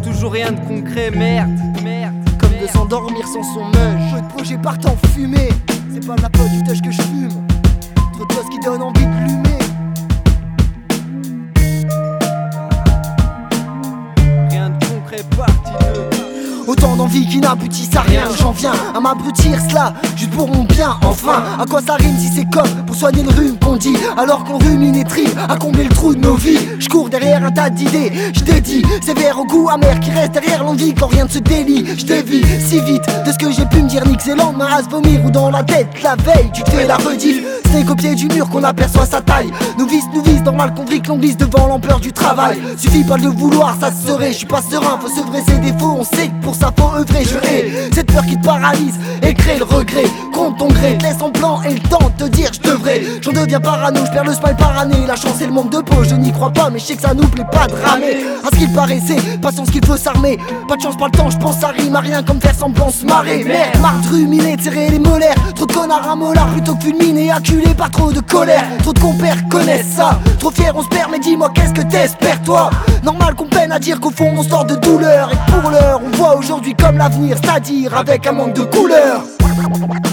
toujours rien de concret, merde. Comme de s'endormir sans son mush. Peu de projets partent en fumée. C'est pas de la faute du touch que je fume. Trop de choses qui donnent envie de l'humer. Rien de concret, partie 2. Autant d'envies qui n'aboutissent à rien. J'en viens à m'abrutir cela, juste pour mon bien, enfin. À quoi ça rime si c'est comme pour soigner le rhume qu'on dit, alors qu'on rumine et trie à combler le trou de nos vies. Je cours derrière un tas d'idées, je dédie sévère au goût amer qui reste derrière l'envie quand rien ne se délie. Je dévie si vite de ce que j'ai pu me dire, nique c'est lendemain à se vomir ou dans la tête la veille. Tu te fais la rediff, c'est qu'au pied du mur qu'on aperçoit sa taille. Nous vise, normal qu'on vrille, qu'on glisse devant l'ampleur du travail. Suffit pas de le vouloir, ça se serait. Je suis pas serein, faut sevrer ses défauts. On sait que pour ça faut œuvrer, je hais cette peur qui te paralyse et crée le regret. Compte ton gré, te laisse en plan et le temps de te dire je devrais. J'en deviens parano, je perds le smile par année. La chance et le manque de peau, je n'y crois pas, mais je sais que ça nous plaît pas de ramer. À ce qu'il paraissait, patience qu'il faut s'armer. Pas de chance, pas le temps, je pense ça rime à rien comme faire semblant se marrer. Merde, marre de ruminer, de serrer les molaires. Trop de connards à mollard plutôt que fulminer, acculé par trop de colère. Trop de compères connaissent ça. Trop fier, on se perd, mais dis-moi qu'est-ce que t'espères toi? Normal qu'on peine à dire qu'au fond on sort de douleur. Et pour l'heure, on voit aujourd'hui comme l'avenir, c'est-à-dire avec un manque de couleur.